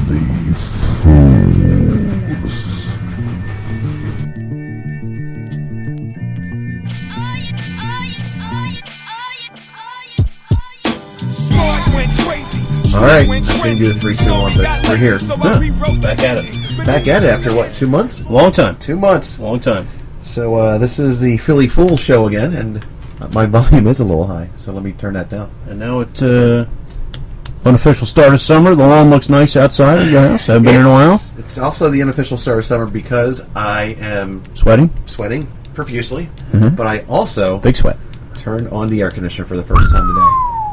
Philly Fools. Alright, I couldn't do the 3, 2, 1, but we're here. Yeah, back at it. Back at it after what, 2 months? Long time. 2 months. Long time. So this is the Philly Fools show again, and my volume is a little high, so let me turn that down. And now it's unofficial start of summer. The lawn looks nice outside of your house. Haven't been in a while. It's also the unofficial start of summer because I am Sweating? sweating profusely, Mhm. but I also Big sweat. turned on the air conditioner for the first time today.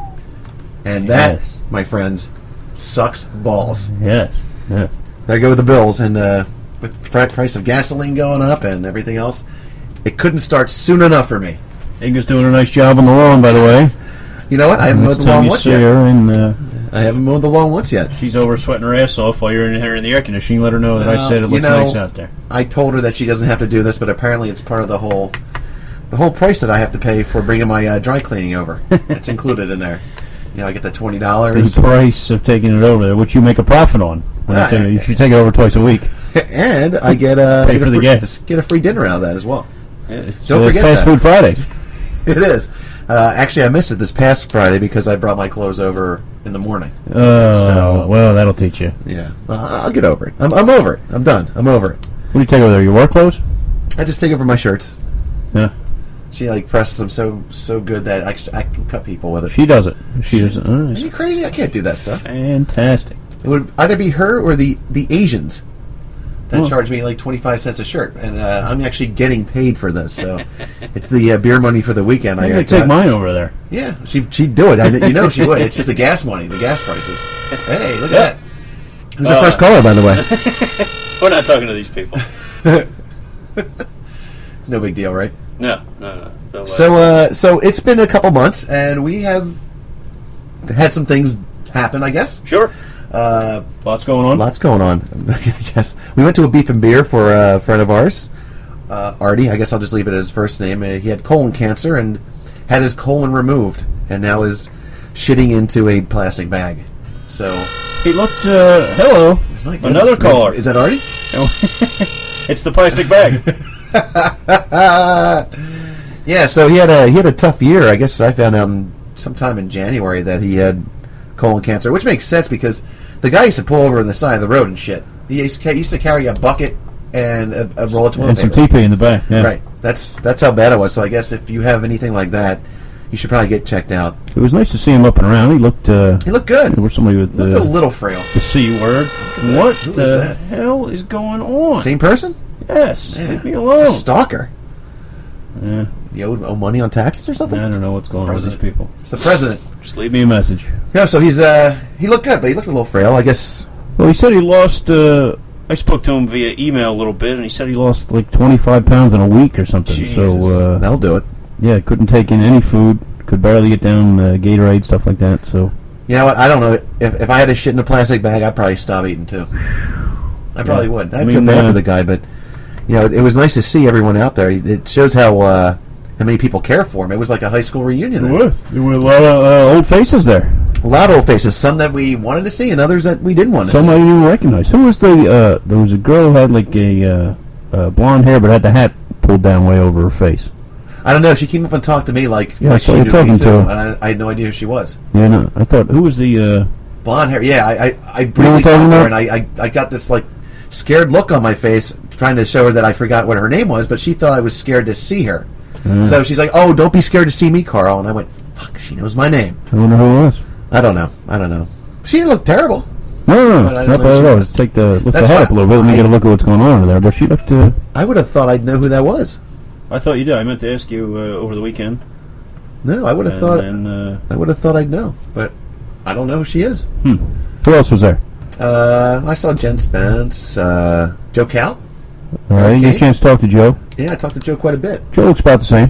And that, Yes. my friends, sucks balls. Yes. Yeah. There go the bills, and with the price of gasoline going up and everything else, it couldn't start soon enough for me. Inga's doing a nice job on the lawn, by the way. You know what? I haven't mowed Next the time lawn you once see yet. her, and I haven't mowed the lawn once yet. she's over sweating her ass off while you're in here in the air conditioning. Let her know that I said it you looks know, nice out there. I told her that she doesn't have to do this, but apparently it's part of the whole price that I have to pay for bringing my dry cleaning over. It's included in there. You know, I get the $20. The price of taking it over there, which you make a profit on. You should take it over twice a week. And I get Pay for the gas. Get a free dinner out of that as well. It's Don't forget Fast that. Food Friday. It is. Actually, I missed it this past Friday because I brought my clothes over in the morning. Well, that'll teach you. Yeah, I'll get over it. I'm over it. I'm done. I'm over it. What do you take over there? Your work clothes? I just take over my shirts. Yeah. She presses them so good that I can cut people with it. She does it. She does it. Are you crazy? I can't do that stuff. Fantastic. It would either be her or the Asians that Oh. charge me like 25 cents a shirt, and I'm actually getting paid for this. So it's the beer money for the weekend. I'm I going to take mine over there. Yeah, she'd do it. You know she would. It's just the gas money, the gas prices. Hey, look at that. Who's our first caller, by the way? We're not talking to these people. No big deal, right? No. So it's been a couple months, and we have had some things happen, I guess. Sure. Lots going on. Lots going on. I guess we went to a beef and beer for a friend of ours, Artie. I guess I'll just leave it as first name. He had colon cancer and had his colon removed, and now is shitting into a plastic bag. So He looked, hello, my goodness. another caller. Is that Artie? It's the plastic bag. Yeah. So he had a tough year. I guess I found out sometime in January that he had colon cancer, which makes sense because the guy used to pull over on the side of the road and shit. He used to carry a bucket and a roll of toilet And some paper. TP in the back. Yeah. Right. That's how bad it was. So I guess if you have anything like that, you should probably get checked out. It was nice to see him up and around. He looked, He looked good. there was somebody with He looked a little frail. the C word. this. What Who is the that? hell is going on? Same person? Yes. Yeah. Leave me It's alone. a stalker. Yeah. You owe money on taxes or something? I don't know what's going on with these people. It's the president. Just leave me a message. Yeah, so he looked good, but he looked a little frail. I guess. Well, he said he lost, I spoke to him via email a little bit, and he said he lost like 25 pounds in a week or something. Jesus. So, That'll do it. yeah, couldn't take in any food, could barely get down Gatorade, stuff like that. So, You know what? I don't know. If I had a shit in a plastic bag, I'd probably stop eating too. I probably would. I'd feel bad for the guy, but you know, it was nice to see everyone out there. It shows how many people care for him. It was like a high school reunion. There were a lot of old faces there. A lot of old faces. Some that we wanted to see, and others that we didn't want to Some I see. didn't even recognize. Who was there was a girl who had like a blonde hair, but had the hat pulled down way over her face. I don't know. She came up and talked to me like Yeah, I like saw she you knew talking me to too, her. and I had no idea who she was. Yeah, no, I thought, who was the, Blonde hair. Yeah, I what I'm briefly talking talked to her, about? and I got this like scared look on my face, trying to show her that I forgot what her name was, but she thought I was scared to see her. So she's like, "Oh, don't be scared to see me, Carl." And I went, "Fuck, she knows my name." I wonder who it was. I don't know. She didn't look terrible. No, But I not don't know bad who at she all. was. Just lift the That's hat why up a little bit. Let me I- get a look at what's going on over there. But she looked, I would have thought I'd know who that was. I thought you did. I meant to ask you over the weekend. No, I would have thought. And, I would have thought I'd know, but I don't know who she is. who else was there? I saw Jen Spence, Joe Cal. All right, you get a chance to talk to Joe. Yeah, I talked to Joe quite a bit. Joe looks about the same.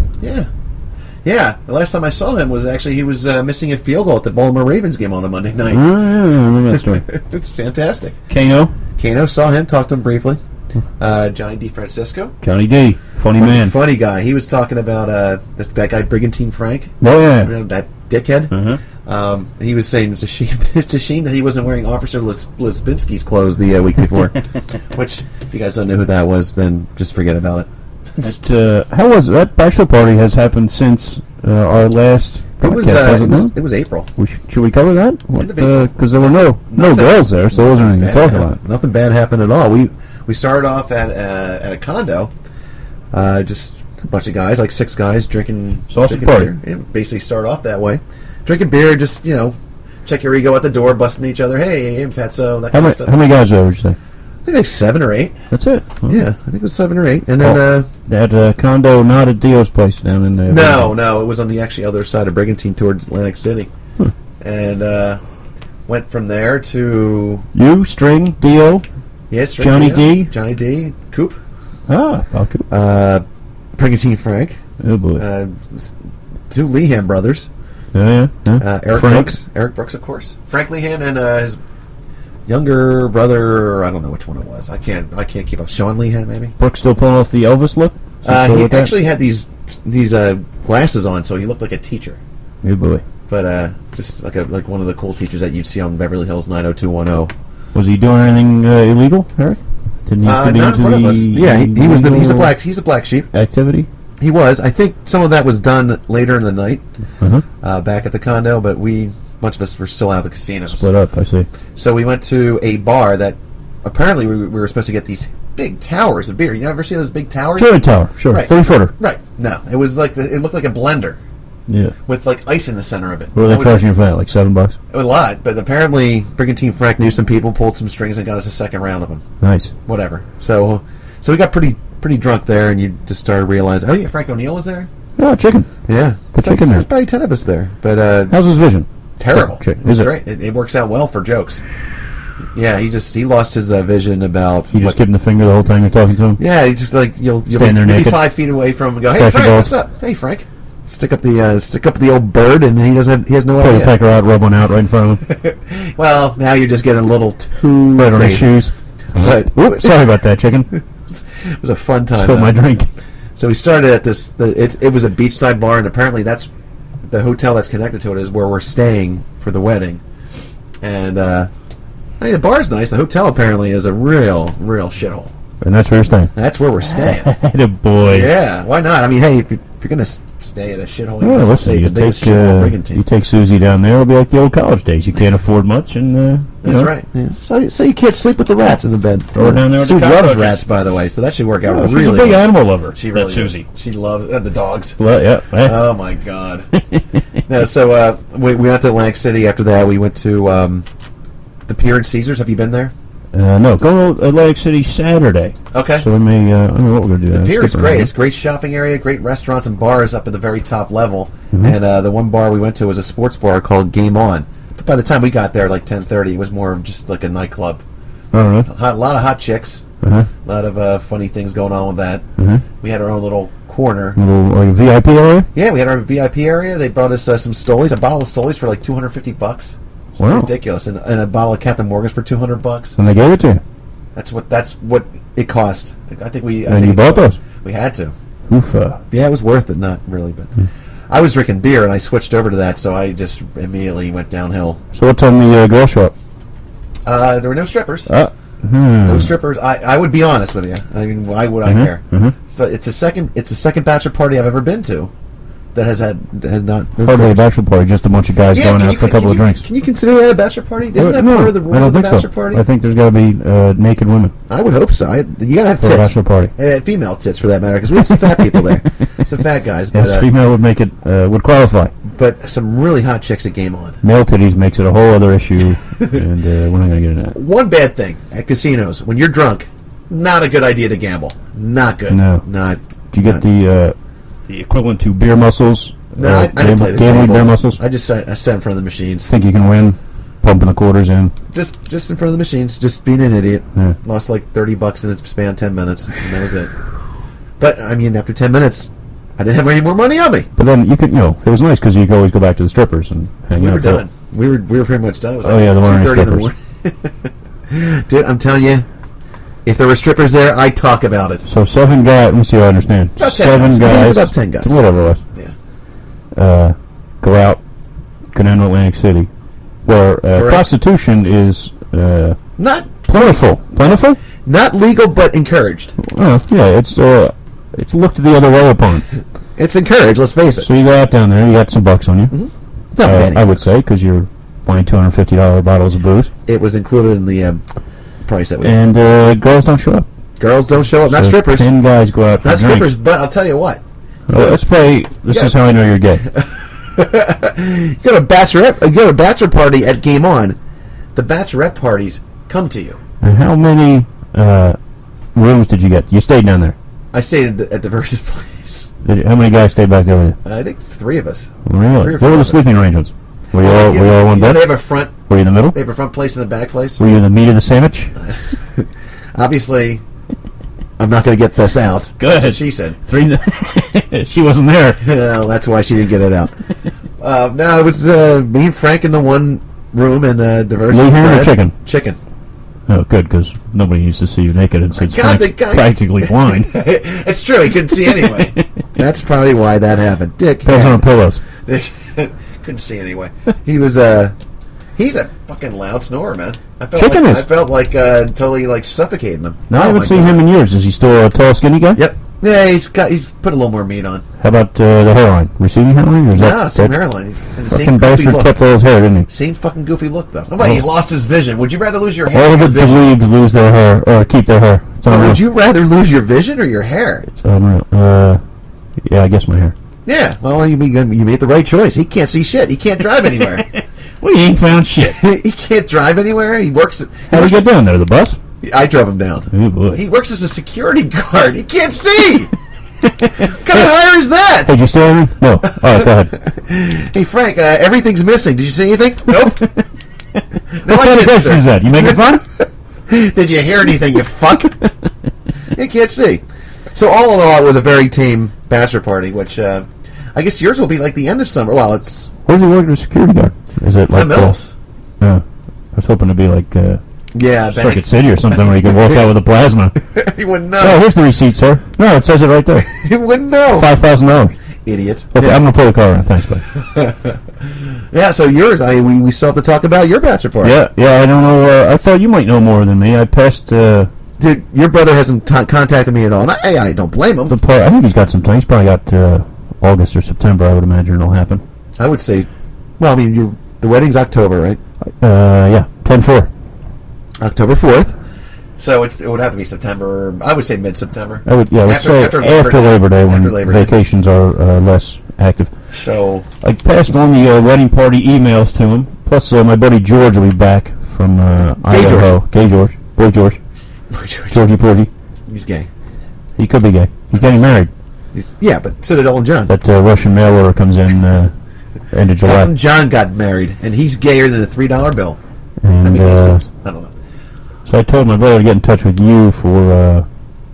Yeah. The last time I saw him was actually he was missing a field goal at the Baltimore Ravens game on a Monday night. Oh, yeah, I remember that story. It's fantastic. Kano, Saw him, talked to him briefly. Johnny DeFrancisco. Johnny D, funny man. Funny guy. He was talking about that guy Brigantine Frank. Oh, yeah. That dickhead. He was saying it's a shame that he wasn't wearing Officer Lisbinski's clothes the week before. Which, if you guys don't know who that was, then just forget about it. How was it? That bachelor party has happened since our last podcast. It was April. Should we cover that? Because there were no girls there, so there wasn't anything to talk about. Nothing bad happened at all. We started off at a condo, just a bunch of guys, like 6 guys drinking sausage party. Beer. Yeah, basically start off that way, drinking beer, just check your ego at the door, busting each other. Hey, Petso, that kind of stuff. How many guys there would you say? I think like 7 or 8. That's it. Yeah, I think it was 7 or 8. And then that condo, not at Dio's place down in there. No, it was on the actually other side of Brigantine towards Atlantic City, and went from there to you, String, Dio, yes, Johnny D, Coop, Coop, Brigantine Frank, oh boy, 2 Lehan brothers, Eric Brooks, of course, Frank Lehan, and his younger brother, I don't know which one it was. I can't keep up. Sean Lehan, maybe. Brooks still pulling off the Elvis look. He actually had these glasses on, so he looked like a teacher. Good boy. But just like one of the cool teachers that you'd see on Beverly Hills 90210. Was he doing anything illegal, Eric? Didn't he not in front of us. Yeah, he's a black sheep. Activity. He was. I think some of that was done later in the night, back at the condo. But bunch of us were still out of the casino. Split up, I see. So we went to a bar that apparently we were supposed to get these big towers of beer. You ever see those big towers? Giant tower, sure. Right. 30-footer. Right. No, it was like it looked like a blender. Yeah. With like ice in the center of it. What were they charging you for that? Like $7? A lot, but apparently Brigantine Frank knew some people, pulled some strings, and got us a second round of them. Nice. Whatever. So we got pretty drunk there, and you just started realizing, oh yeah, Frank O'Neill was there. Oh, chicken. Yeah, chicken. There's probably 10 of us there. But how's his vision? Terrible. Is it great? It works out well for jokes. Yeah, he lost his vision about. You just give him the finger the whole time you're talking to him. Yeah, he just like you'll stand there naked, be 5 feet away from him and go, hey Frank, what's up? Hey Frank, stick up the old bird, and he has no idea. Pull the pecker out, rub one out right in front of him. Well, now you're just getting a little too right on his shoes. But oops, sorry about that, chicken. It was a fun time. Spilled my drink. So we started at this. It was a beachside bar, and apparently that's the hotel that's connected to it is where we're staying for the wedding. And the bar's nice. The hotel apparently is a real shithole. And that's where you're staying. That's where we're staying. Atta boy. Yeah, why not? I mean, hey, if you're gonna stay at a shithole, listen, you take Susie down there. It'll be like the old college days. You can't afford much, and that's right. Yeah. So you can't sleep with the rats in the bed. Or down there. Sue loves rats, by the way, so that should work out really. She's a big animal lover. She really Susie. She loves the dogs. Well, yeah. Oh my God. No, so we went to Atlantic City. After that, we went to the Pier and Caesars. Have you been there? No, go to Atlantic City Saturday. Okay. So we may, I don't know what we're going to do. The Pier is great. It's a great shopping area, great restaurants and bars up at the very top level. Mm-hmm. And the one bar we went to was a sports bar called Game On. But by the time we got there, like 10:30, it was more of just like a nightclub. All right. A lot of hot chicks. Uh-huh. A lot of funny things going on with that. Mm-hmm. We had our own little corner. Like VIP area? Yeah, we had our VIP area. They brought us some Stolies, a bottle of Stolies for like $250. It's ridiculous. And a bottle of Captain Morgan's for $200. And they gave it to you? That's what it cost. I think we. And you bought those? We had to. Oofa. Yeah, it was worth it. Not really, but I was drinking beer and I switched over to that, so I just immediately went downhill. So what time the girl show up? There were no strippers. No strippers. I would be honest with you. I mean, why would I care? Mm-hmm. So it's the second bachelor party I've ever been to that has not. Hardly a bachelor party, just a bunch of guys going out for a couple of drinks. Can you consider that a bachelor party? Isn't that part of the rules of the bachelor party? I think there's got to be naked women. I would hope so. You got to have for tits. A bachelor party. Female tits, for that matter, because we have some fat people there. Some fat guys. But, yes, female would make it, would qualify. But some really hot chicks at Game On. Male titties makes it a whole other issue, and we're not going to get into that. One bad thing at casinos, when you're drunk, not a good idea to gamble. Not good. No. Not. Do you get the equivalent to beer muscles? No, I didn't play the gambling tables. beer muscles? I sat in front of the machines. Think you can win? Pumping the quarters in. Just in front of the machines, just being an idiot. Yeah. Lost like $30 in its span 10 minutes, and that was it. But I mean, after 10 minutes, I didn't have any more money on me. But then you could, it was nice because you could always go back to the strippers and hang out. We were done. We were pretty much done. It was like there weren't any 2:30 in the morning. Dude, I'm telling you, if there were strippers there, I'd talk about it. So 7 guys. Let me see if I understand. About 7 guys. guys. It's about 10 guys. Whatever it was. Yeah. Go out, Canano, Atlantic City, where prostitution is not plentiful. Plentiful? Not legal, but encouraged. Oh, yeah, it's looked the other way upon. It's encouraged, let's face it. So you go out down there, you got some bucks on you. Mm-hmm. Not many. I would say, because you're buying $250 bottles of booze. It was included in the price that we And girls don't show up. Girls don't show up, not So strippers. 10 guys go out for Not drinks. strippers, but I'll tell you what. Let's play, this is how I know you're gay. You go to a bachelor party at Game On. The bachelorette parties come to you. And how many rooms did you get? You stayed down there. I stayed at the Versus place. How many guys stayed back there with you? I think 3 of us. Really? 3 or What 4 were of the us. sleeping arrangements? Were you all one bed? They have a front. Were you in the middle? They have a front place and a back place. Were you the meat of the sandwich? Obviously, I'm not going to get this out. Go That's ahead. what she said. She wasn't there. Well, that's why she didn't get it out. No, it was me and Frank in the one room and diversity. Lee ham or chicken? Chicken. Oh, good, because nobody needs to see you naked and since God, Frank's the guy- practically blind. It's true. He couldn't see anyway. That's probably why that happened. Dick. Pills on pillows. Couldn't see anyway. He was he's a fucking loud snorer, man. I felt Chicken like, is. I felt like totally like suffocating him. No, I haven't my seen God. him in years. Is he still a tall, skinny guy? Yep. Yeah, he's put a little more meat on. How about the hairline? Receding hairline? Or is No, same that hairline. And the fucking same goofy bastard look. kept all his hair, didn't he? Same fucking goofy look, though. How about he lost his vision? Would you rather lose your hair All or of your the vision? dweebs lose their hair, or keep their hair. It's Or unreal. would you rather lose your vision or your hair? It's unreal. Yeah, I guess my hair. Yeah, well, you made the right choice. He can't see shit. He can't drive anywhere. We ain't found shit. He can't drive anywhere. He works. How did we get down there? The bus? I drove him down. Oh, boy. He works as a security guard. He can't see. What kind of hire is that? Did you steal anything? No. All right, go ahead. Hey, Frank, everything's missing. Did you see anything? Nope. No, What kind of question is that? You making fun? Did you hear anything, you fuck? You can't see. So all in all, it was a very tame bachelor party, which I guess yours will be like the end of summer. Well, it's Where's he working as a security guard? Is it like Mills. Yeah. I was hoping to be like Yeah, Circuit City or something where you can walk out with a plasma. He wouldn't Oh, know. here's the receipt, sir. No, it says it right there. He wouldn't know. $5,000. Idiot. Okay, Yeah. I'm gonna pull the car around. Thanks, bud. Yeah, so yours, we still have to talk about your bachelor party. Yeah. I don't know. I thought you might know more than me. I passed the Dude, your brother hasn't contacted me at all. And I don't blame him. part. I think he's got some time. He's probably got August or September. I would imagine it'll happen. I would say, well, I mean, the wedding's October, right? Yeah, 10-4. October 4th. So it would have to be September. I would say mid-September. I would, yeah, let's say after Labor Day when After Labor Day. vacations are less active. So I passed on the wedding party emails to him. Plus, my buddy George will be back from Idaho. Gay George. Boy George. Georgie Porgy. He's gay. He could be gay. He's getting married. Yeah, but so did Elton John. That Russian mail order comes in end of July. Elton John got married, and he's gayer than a $3 bill. Does that And, make any sense? I don't know. so I told my brother to get in touch with you for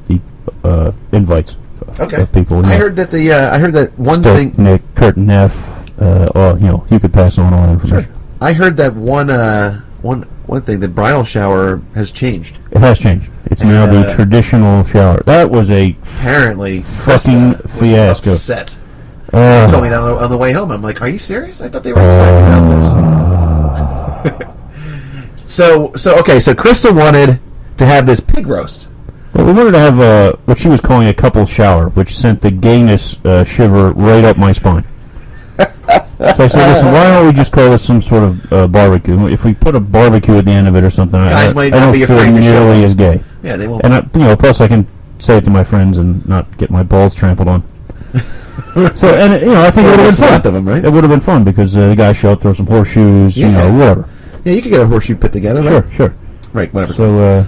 the invites. Okay. Of people. I heard that I heard that one Stoke, thing. Nick, Kurt, and Neff. You could pass on all that information. I heard that one thing, the bridal shower has changed. It has changed. It's And, now the traditional shower. That was a Apparently, fucking Krista was fiasco. upset. She told me that on the way home. I'm like, "Are you serious? I thought they were excited about this." So Krista wanted to have this pig roast. Well, we wanted to have what she was calling a couple shower, which sent the gayness shiver right up my spine. So I said, listen, why don't we just call this some sort of barbecue? If we put a barbecue at the end of it or something, Guys I might don't not be feel afraid to show nearly up. as gay. Yeah, they won't. And plus I can say it to my friends and not get my balls trampled on. So, and I think it would have been What's left fun. of 'em, right? It would have been fun because the guy show up, throw some horseshoes, Yeah. whatever. Yeah, you could get a horseshoe put together, right? Sure. Right, whatever. So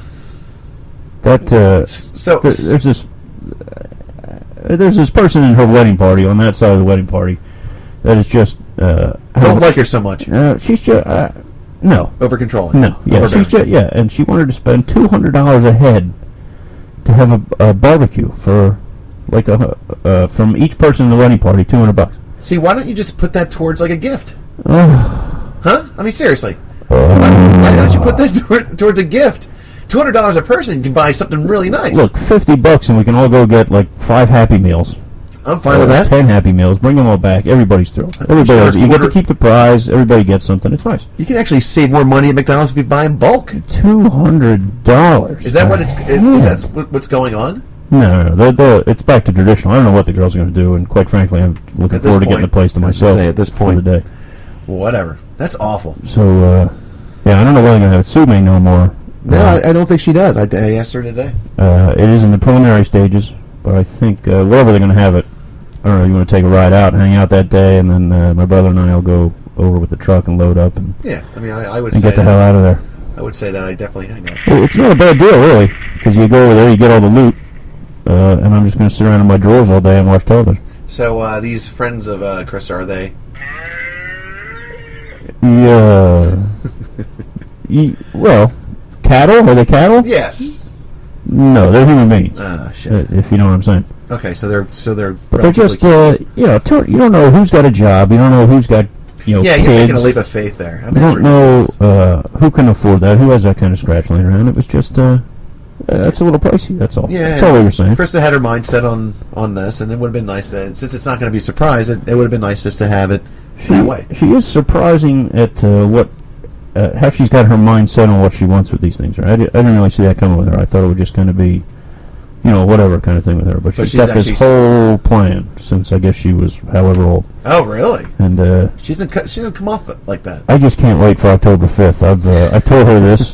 there's this person in her wedding party on that side of the wedding party that is just I don't like her so much. she's just no. Over controlling. No, yeah, she's just and she wanted to spend $200 a head to have a barbecue for like from each person in the wedding party, $200. See, why don't you just put that towards like a gift? Oh, Huh? I mean, seriously. Why don't you put that towards a gift? $200 a person, you can buy something really nice. look, $50 and we can all go get like 5 Happy Meals. I'm fine with that. 10 Happy Meals. Bring them all back. Everybody's thrilled. Everybody, you get to keep the prize. Everybody gets something. It's nice. You can actually save more money at McDonald's if you buy in bulk. $200. Is that what is that what's going on? No. It's back to traditional. I don't know what the girls are going to do, and quite frankly, I'm looking forward to getting the place to myself. At this point, for the day. Whatever. That's awful. So, yeah, I don't know whether they're going to have Sue make no more. No, I don't think she does. I asked her today. It is in the preliminary stages, but I think wherever they're going to have it, I don't know, you want to take a ride out, hang out that day, and then my brother and I will go over with the truck and load up and I would and say get the hell out of there. I would say that I definitely hang out. It's not a bad deal, really, because you go over there, you get all the loot, and I'm just going to sit around in my drawers all day and watch television. So these friends of Chris, are they? Yeah. Well, cattle? Are they cattle? Yes. No, they're human beings. Ah, shit. If you know what I'm saying. Okay, so they're. But they're just, you don't know who's got a job. You don't know who's got, yeah, kids. you're making a leap of faith there. I mean, you don't know who can afford that, who has that kind of scratch laying around. It was just, that's a little pricey, that's all. Yeah. That's all we were saying. Krista had her mind set on this, and it would have been nice to, since it's not going to be a surprise, it would have been nice just to have it that way. She is surprising at how she's got her mind set on what she wants with these things. Right? I didn't really see that coming with her. I thought it would just kind of be, whatever kind of thing with her. But she's got this whole plan since I guess she was however old. Oh, really? And she doesn't come off like that. I just can't wait for October 5th. I told her this,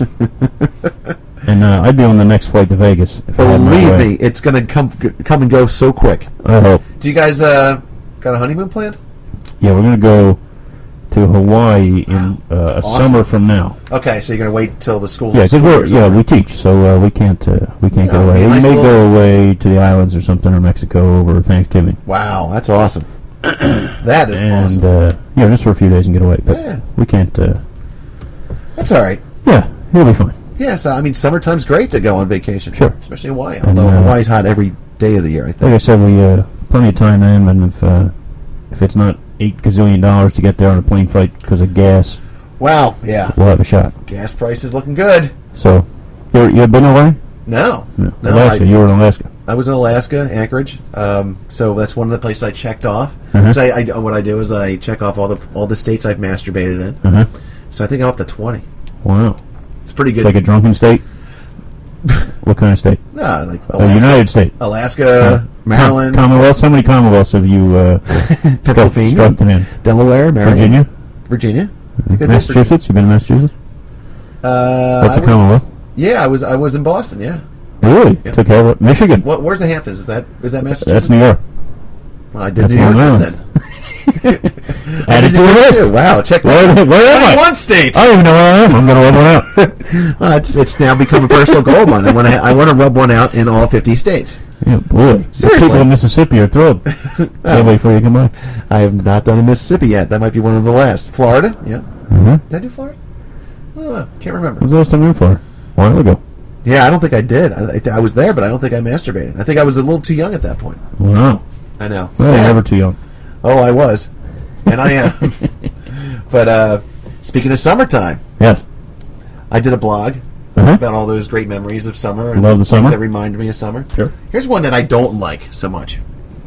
and I'd be on the next flight to Vegas. If Believe me, it's going to come and go so quick. I hope. Do you guys got a honeymoon planned? Yeah, we're going to go to Hawaii in awesome. Summer from now. Okay, so you're going to wait till the school. Yeah, because we teach, so we can't get away. We may go away to the islands or something, or Mexico over Thanksgiving. Wow, that's awesome. That is awesome. And just for a few days and get away. But we can't. That's all right. Yeah, it'll be fine. Yeah, so I mean, summertime's great to go on vacation. Sure, especially Hawaii. Although Hawaii's hot every day of the year, I think. Like I said, we plenty of time then, and if it's not $8 gazillion to get there on a plane flight because of gas. Wow, yeah. We'll have a shot. Gas prices looking good. So, you been away? No. Alaska. You were in Alaska. I was in Alaska, Anchorage. So that's one of the places I checked off. Uh-huh. What I do is I check off all the states I've masturbated in. Uh-huh. So I think I'm up to 20. Wow. It's pretty good. Like a drunken state? What kind of state? No, like Alaska. United States. Alaska, Maryland. Commonwealth. How many Commonwealths have you Pennsylvania, in? Delaware, Maryland. Virginia. Massachusetts. You been in Massachusetts? What's a Commonwealth? Yeah, I was in Boston. Yeah. Really? Yeah. Took care of it. Michigan. Where's the Hamptons? Is that Massachusetts? That's New York. Well, I did New York too then. Added to the list. Wow, check that out. Where am I? One state. I don't even know where I am. I'm going to rub one out. Well, it's now become a personal goal of mine. I want to rub one out in all 50 states. Yeah, boy. Seriously. The people in Mississippi are thrilled. Can't wait before you come by. I have not done in Mississippi yet. That might be one of the last. Florida? Yeah. Mm-hmm. Did I do Florida? I don't know. Can't remember. When was the last time you were in Florida? A while ago. Yeah, I don't think I did. I was there, but I don't think I masturbated. I think I was a little too young at that point. Wow. I know. Well, you're never too young. Oh, I was. And I am. But speaking of summertime, yes, I did a blog about all those great memories of summer. And love the summer. Things that remind me of summer. Sure. Here's one that I don't like so much.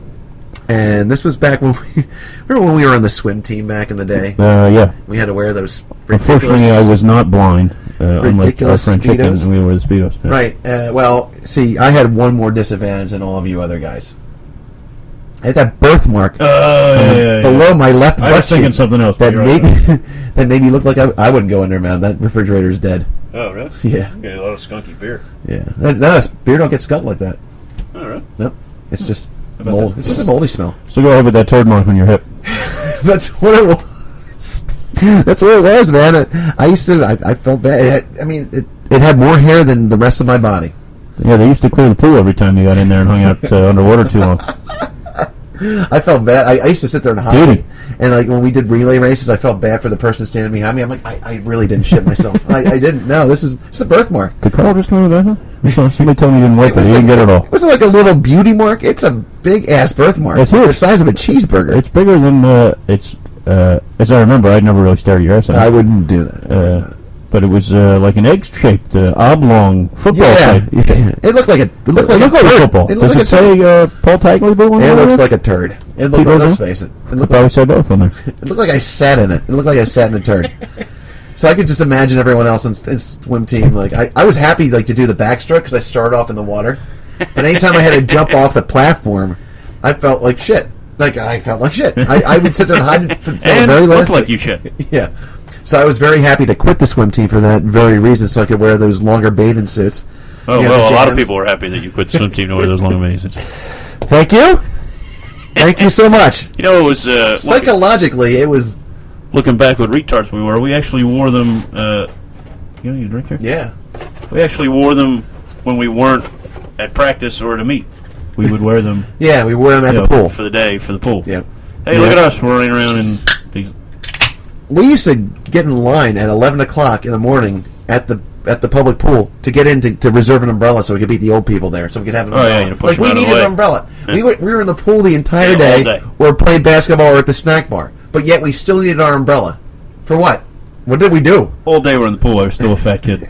And this was back when remember when we were on the swim team back in the day? Yeah. We had to wear those Unfortunately, I was not blind. Unlike our friend Chicken, Speedos. we wore the Speedos. Yeah. Right. Well, see, I had one more disadvantage than all of you other guys. I had that birthmark below my left butt cheek. I was thinking something else. That made me look like I wouldn't go in there, man. That refrigerator's dead. Oh, really? Yeah. You get a lot of skunky beer. Yeah. Beer don't get skunked like that. All right. Nope. It's just mold. It's just a moldy smell. So go ahead with that turd mark on your hip. That's what it was. That's what it was, man. I felt bad. I mean, it had more hair than the rest of my body. Yeah, they used to clear the pool every time you got in there and hung out underwater too long. I felt bad. I used to sit there and hide. And like when we did relay races, I felt bad for the person standing behind me. I'm like, I really didn't shit myself. I didn't. No, this is a birthmark. Did Carl just come with that? Huh? Somebody told me he didn't wipe it. He didn't get it all. It wasn't like a little beauty mark. It's a big ass birthmark. It's huge. The size of a cheeseburger. It's bigger than as I remember. I'd never really stared at your ass. I wouldn't do that. but it was like an egg-shaped, oblong football type. Yeah. It looked like a football. Does it say Paul Tagliabue on it? It there? looks like a turd. It looked like, let's face it. I probably said both on there. It looked like I sat in it. It looked like I sat in a turd. So I could just imagine everyone else in swim team. Like I was happy like to do the backstroke because I started off in the water. But anytime I had to jump off the platform, I felt like shit. I would sit there and hide it for the very last. Looked like you should. Yeah. So I was very happy to quit the swim team for that very reason, so I could wear those longer bathing suits. Oh, well, a lot of people were happy that you quit the swim team to wear those longer bathing suits. Thank you. Thank you so much. You know, it was... psychologically, it was... Looking back what retards we were, we actually wore them... you need a drink here? Yeah. We actually wore them when we weren't at practice or at a meet. We would wear them... Yeah, we wore them at the pool. For the pool. Yeah. Hey, look at us. We're running around in these... We used to get in line at 11 o'clock in the morning at the public pool to get in to reserve an umbrella so we could beat the old people there, so we could have an umbrella. Yeah, push them we out of the needed way. an umbrella. Yeah. We were in the pool the entire all day. or played basketball or at the snack bar, but yet we still needed our umbrella. For what? What did we do? All day we're in the pool. I was still a fat kid.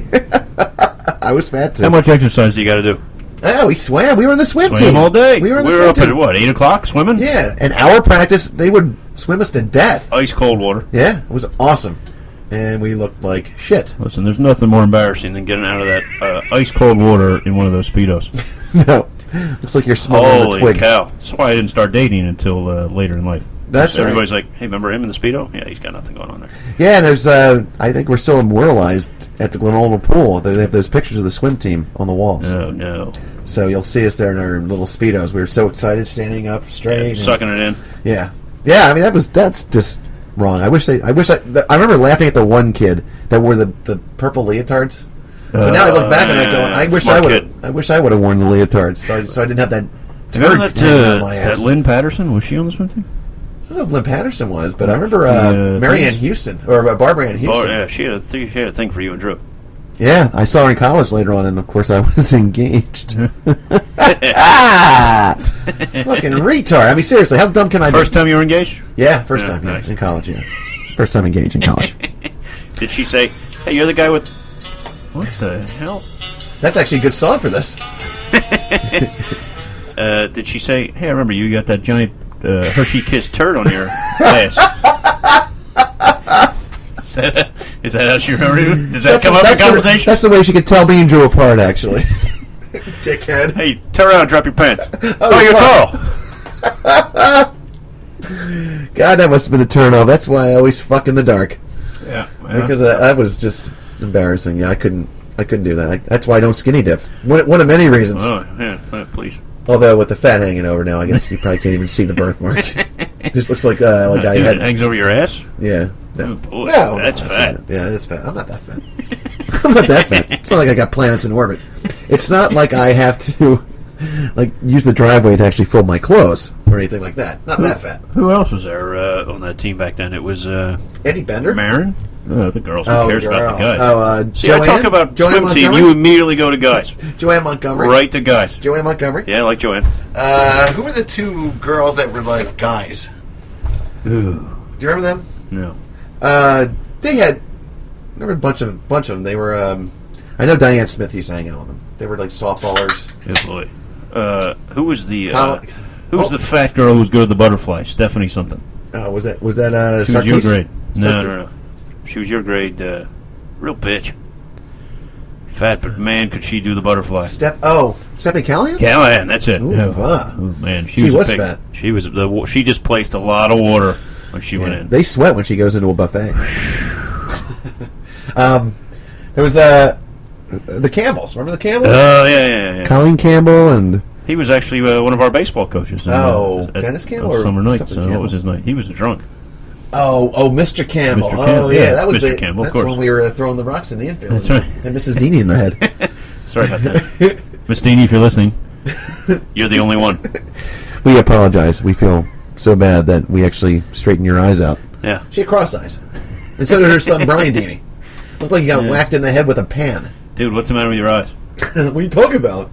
I was fat too. How much exercise do you got to do? Yeah, we swam. We were in the swim Swam team all day. We were in the we swim were up team. at what, 8 o'clock swimming? Yeah, an hour practice. They would swim us to death. Ice cold water. Yeah, it was awesome, and we looked like shit. Listen, there's nothing more embarrassing than getting out of that ice cold water in one of those Speedos. No, looks like you're smoking a Holy twig. cow. That's why I didn't start dating until later in life. That's right. Everybody's like, hey, remember him in the Speedo? Yeah, he's got nothing going on there. Yeah, and there's, I think we're still immortalized at the Glenolma pool. They have those pictures of the swim team on the walls. Oh, no. So you'll see us there in our little Speedos. We were so excited, standing up straight. and- Sucking it in. Yeah. Yeah, I mean, that's just wrong. I remember laughing at the one kid that wore the purple leotards. But now I look back and I go, I wish I would have worn the leotards. So I didn't have that turd Remember hanging on my ass. that Lynn Patterson? Was she on the swim team? I don't know if Lynn Patterson was, but I remember Mary Ann Houston, or Barbara Ann Houston. Oh, yeah, she had a thing for you and Drew. Yeah, I saw her in college later on, and of course I was engaged. Fucking retard. I mean, seriously, how dumb can I be? First time you were engaged? Yeah, first Yeah, time nice. in college, yeah. First time engaged in college. Did she say, hey, you're the guy with... What the hell? That's actually a good song for this. Did she say, hey, I remember you got that giant Hershey Kiss turd on your ass? Is that how she remembered you? Did that come up in conversation? That's the way she could tell me and Drew apart, actually. Dickhead. Hey, turn around and drop your pants. Oh, your fuck. call. God, that must have been a turn-off. That's why I always fuck in the dark. Yeah. Because that was just embarrassing. Yeah, I couldn't do that. That's why I don't skinny dip. One of many reasons. Oh, yeah, please. Although with the fat hanging over now, I guess you probably can't even see the birthmark. It just looks like I Dude, had. it hangs over your ass? Yeah. Oh, boy, No, that's fat. Yeah, it is fat. I'm not that fat. I'm not that fat. It's not like I got planets in orbit. It's not like I have to use the driveway to actually fold my clothes or anything like that. Not that fat. Who else was there? There on that team back then, it was Eddie Bender? Marin? The girls. Who cares about the guys? See, Joanne? I talk about Joanne swim team, Montgomery? you immediately go to guys. Joanne Montgomery. Right to guys. Joanne Montgomery. Yeah, I like Joanne. Who were the two girls that were like guys? Ooh. Do you remember them? No. They had. There were a bunch of them. They were. I know Diane Smith used to hang out with them. They were like softballers. Good boy. Who was the The fat girl who was good at the butterfly? Stephanie something. Was that She was Sarkis? your grade. No. She was your grade. Real bitch. Fat, but man, could she do the butterfly. Stephanie Callahan? Callahan, that's it. Ooh, Oh, man, She was a pig. fat. She was she displaced a lot of water when she went in. They sweat when she goes into a buffet. There was the Campbells. Remember the Campbells? Oh, yeah. Colleen Campbell and He was actually one of our baseball coaches. Dennis Campbell or Summer nights. something What Campbell? was his name? He was drunk. Mr. Campbell. Mr. Oh Campbell, yeah, yeah. that was Mr. Campbell, of That's course. when we were throwing the rocks in the infield. That's right. And Mrs. Deeney in the head. Sorry about that. Miss Deanie, if you're listening. You're the only one. We apologize. We feel so bad that we actually straightened your eyes out. Yeah. She had cross eyes, and so did her son Brian Deeney. Looked like he got whacked in the head with a pan. Dude, what's the matter with your eyes? What are you talking about?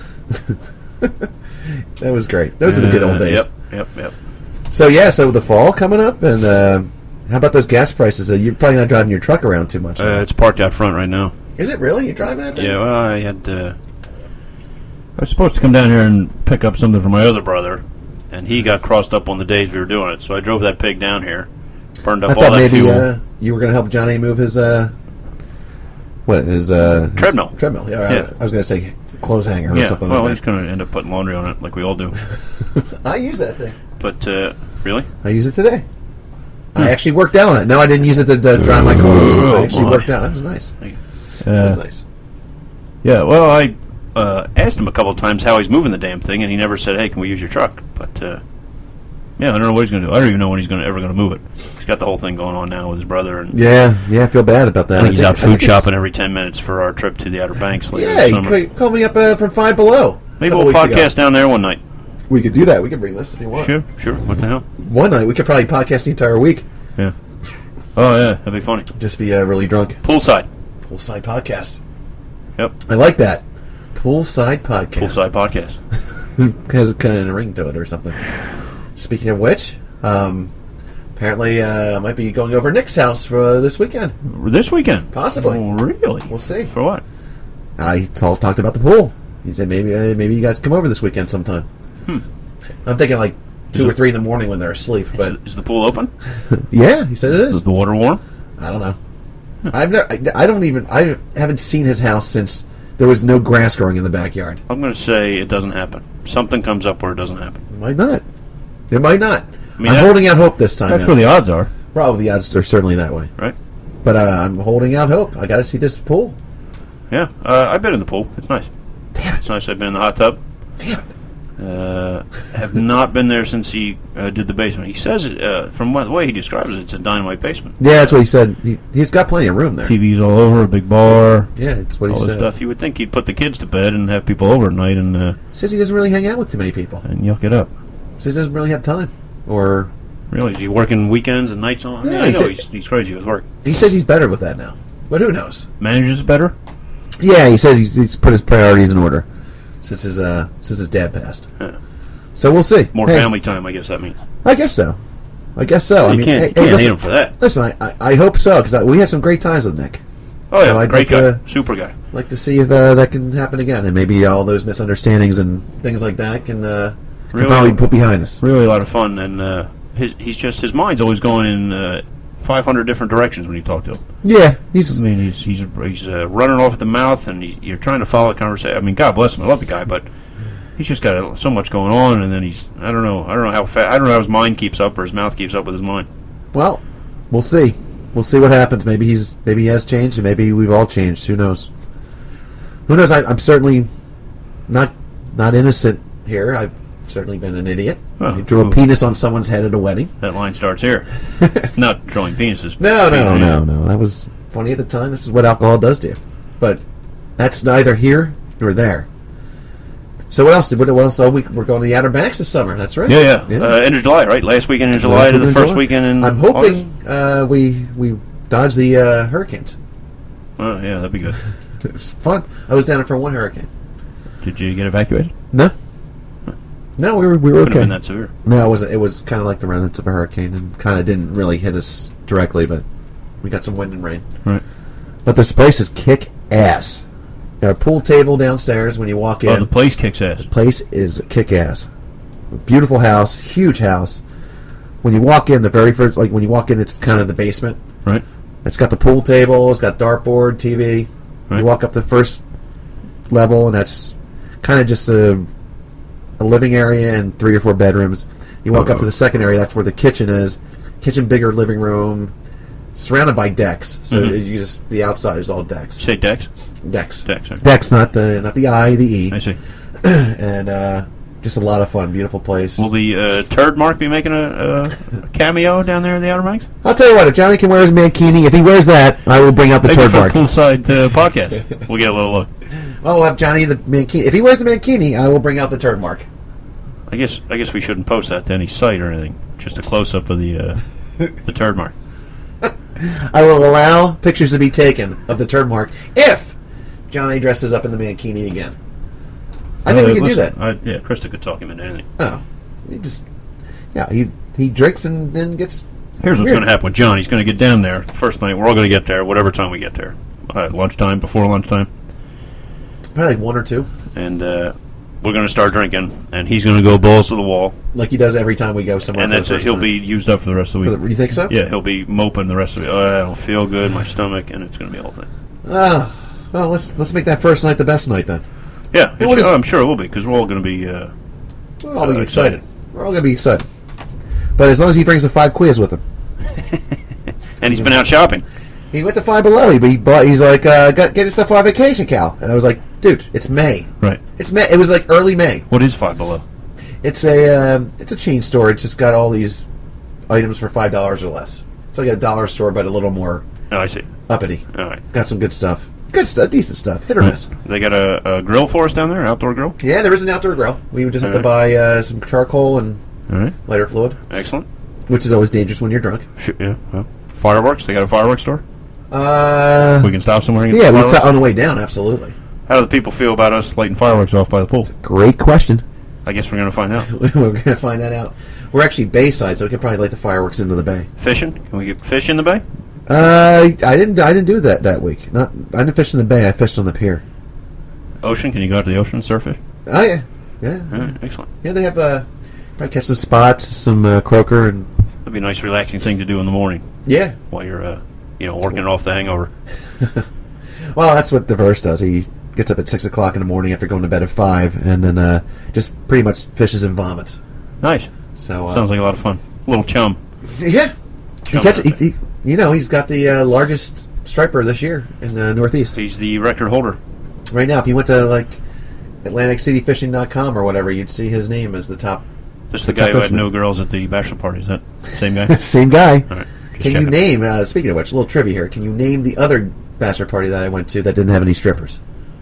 That was great. Those are the good old days. Yep. So the fall coming up, and How about those gas prices? You're probably not driving your truck around too much. It's parked out front right now. Is it really? You're driving that thing? Yeah, well, I had... I was supposed to come down here and pick up something from my other brother, and he got crossed up on the days we were doing it, so I drove that pig down here, burned up I all thought that maybe fuel. you were going to help Johnny move his Treadmill. Treadmill. Yeah, Yeah. I was going to say clothes hanger or Yeah, something well, like he's going to end up putting laundry on it, like we all do. that. I use that thing. But, really? I use it today. I actually worked out on it. No, I didn't use it to dry my clothes. I actually boy. worked out. It was nice. It was nice. yeah. Well, I asked him a couple of times how he's moving the damn thing, and he never said, "Hey, can we use your truck?" But yeah, I don't know what he's going to do. I don't even know when he's ever going to move it. He's got the whole thing going on now with his brother, and Yeah, I feel bad about that. I think he's out I think food it's- shopping every 10 minutes for our trip to the Outer Banks later Yeah, this you summer. called me up from Five Below. Maybe a couple we'll weeks ago. podcast down there one night. We could do that. We could bring this if you want. Sure. What the hell? One night, we could probably podcast the entire week. Yeah. Oh yeah, that'd be funny. Just be really drunk. Poolside. Poolside podcast. Yep. I like that. Poolside podcast. Poolside podcast. Has a kind of a ring to it or something. Speaking of which, apparently I might be going over Nick's house for this weekend. This weekend. Possibly. Oh, really? We'll see. For what? I talked about the pool. He said maybe you guys come over this weekend sometime. I'm thinking like 2 or 3 in the morning when they're asleep. But Is the pool open? yeah, he said it Is is. the water warm? I don't know. I haven't seen his house since there was no grass growing in the backyard. I'm going to say it doesn't happen. Something comes up where it doesn't happen. It might not. It might not. mean, I'm that- holding out hope this time. That's now. where the odds are. Probably the odds are certainly that way. Right? But I'm holding out hope. I got to see this pool. Yeah. I've been in the pool. It's nice. Damn It's it. nice. I've been in the hot tub. Damn it. Have not been there since he did the basement. He says, from the way he describes it, it's a dynamite basement. Yeah, that's what he said. He's got plenty of room there. TVs all over, a big bar, Yeah, it's what he All this said. stuff. You would think he'd put the kids to bed and have people over at night and Says he doesn't really hang out with too many people. yuck it up. Says he doesn't really have time. Or really, is he working weekends and nights on? Yeah, I he know said- he's crazy with work. he says he's better with that now. But who knows? Manages better? Yeah, he says he's put his priorities in order since his dad passed. Yeah. So we'll see. More Hey, family time, I guess that means. I guess so. I You can't hate him for that. Listen, I hope so because we had some great times with Nick. Oh yeah, So I'd great like guy, to- super guy. Like to see if that can happen again, and maybe all those misunderstandings and things like that can Really? finally put behind us. Really a lot of fun, and his mind's always going in 500 different directions when you talk to him. Yeah, I mean, he's running off at the mouth, and you're trying to follow the conversation. I mean, God bless him, I love the guy, but he's just got so much going on, and then I don't know how his mind keeps up or his mouth keeps up with his mind. Well, we'll see. We'll see what happens. Maybe he has changed, and maybe we've all changed. Who knows? Who knows? I'm certainly not innocent here. I've certainly been an idiot. Oh, I drew a ooh. penis on someone's head at a wedding. That line starts here. Not drawing penises. No. That was funny at the time. This is what alcohol does to you. But that's neither here nor there. So what else? What else? Oh, we're going to the Outer Banks this summer. That's right. Yeah. End of July, right? Last weekend in July Last to the weekend in first July. weekend in I'm August. hoping we dodge the hurricanes. Oh, yeah, that'd be good. It was fun. I was down there for one hurricane. Did you get evacuated? No, we were Couldn't have okay. been that severe. No, it was kind of like the remnants of a hurricane, and kind of didn't really hit us directly, but we got some wind and rain. Right. But this place is kick ass. Got a pool table downstairs when you walk in. Oh, the place kicks ass. Place is kick ass. Beautiful house, huge house. When you walk in, the very first, like when you walk in, it's kind of the basement. Right. It's got the pool table, it's got dartboard, TV. Right. You walk up the first level, and that's kind of just a living area and 3 or 4 bedrooms. You walk up to the second area, that's where the kitchen is. Kitchen, bigger living room, surrounded by decks. So you just the outside is all decks. Say Dex? Decks. Dex, okay. Decks, not the I, the E. I see. And just a lot of fun, beautiful place. Will the Turd Mark be making a cameo down there in the Outer Banks? I'll tell you what, if Johnny can wear his mankini, if he wears that, I will bring out the Maybe turd for a mark. poolside podcast. We'll get a little look. Oh, we'll have Johnny in the mankini. If he wears the mankini, I will bring out the turd mark. I guess we shouldn't post that to any site or anything. Just a close up of the Turd Mark. I will allow pictures to be taken of the turd mark if Johnny dresses up in the mankini again. I think we can do that. Krista could talk him into anything. Oh, he just he drinks and then gets Here's what's Weird. going to happen with John. He's going to get down there. First night, we're all going to get there, whatever time we get there. Lunchtime, before lunchtime. Probably like 1 or 2. And we're going to start drinking. And he's going to go balls to the wall. Like he does every time we go somewhere. And for the that's it. first He'll time. be used up for the rest of the week. You think so? Yeah, he'll be moping the rest of it. Oh, I don't feel good, my stomach, and it's going to be a whole thing. Well, let's make that first night the best night then. Yeah, what is- I'm sure it will be, because we're all going to be... We're all be excited. We're all gonna be excited. But as long as he brings the 5 quiz with him. and he's been out shopping. He went to Five Below. He's like, get his stuff on vacation, Cal. And I was like, dude, it's May. Right. It's May. It was like early May. What is Five Below? It's a chain store. It's just got all these items for $5 or less. It's like a dollar store, but a little more Oh, I see. uppity. All right. Got some good stuff. Good stuff, decent stuff. Hit or miss. They got a grill for us down there, outdoor grill? Yeah, there is an outdoor grill. We would just have to buy some charcoal and All right. lighter fluid, Excellent. which is always dangerous when you're drunk. Yeah. Well, fireworks? They got a fireworks store? We Yeah, can stop somewhere and get we some fireworks? on the way down. Absolutely. How do the people feel about us lighting fireworks off by the pool? Great question. I guess we're going to find out. We're going to find that out. We're actually bayside, so we can probably light the fireworks into the bay. Fishing? Can we get fish in the bay? I didn't do that week. I didn't fish in the bay. I fished on the pier. Ocean? Can you go out to the ocean and surf fish? Oh yeah. All right. Excellent. Yeah, they have probably catch some spots, some croaker, and That'd be a nice, relaxing thing to do in the morning yeah. while you're, working it off the hangover. Well, that's what DeVers does. He gets up at 6 o'clock in the morning after going to bed at 5, and then just pretty much fishes and vomits. Nice. So Sounds like a lot of fun. Little chum. yeah. He Chum catches. out there. He's got the largest striper this year in the Northeast. He's the record holder. Right now, if you went to like AtlanticCityFishing.com or whatever, you'd see his name as the top. This is the The guy top who had fisherman. no girls at the bachelor party. Is that same guy? Same guy. All right. Just Can you checking. name? Speaking of which, a little trivia here. Can you name the other bachelor party that I went to that didn't have any strippers?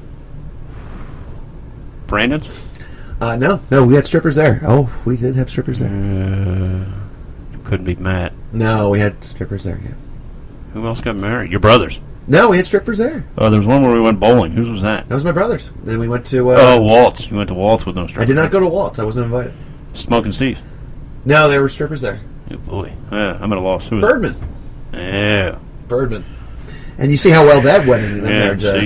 Brandon's? No, we had strippers there. Oh, we did have strippers there. Couldn't be Matt. No, we had strippers there. Yeah. Who else got married? Your brothers. No, we had strippers there. Oh, there was one where we went bowling. Whose was that? That was my brothers. Then we went to. Waltz. You went to Waltz with no I strippers. did not go to Waltz. I wasn't invited. Smoking Steve. No, there were strippers there. Oh, boy. Yeah, I'm at a loss. Who is Birdman. it? Yeah. Birdman. And you see how well that wedding and that Yeah, marriage. see?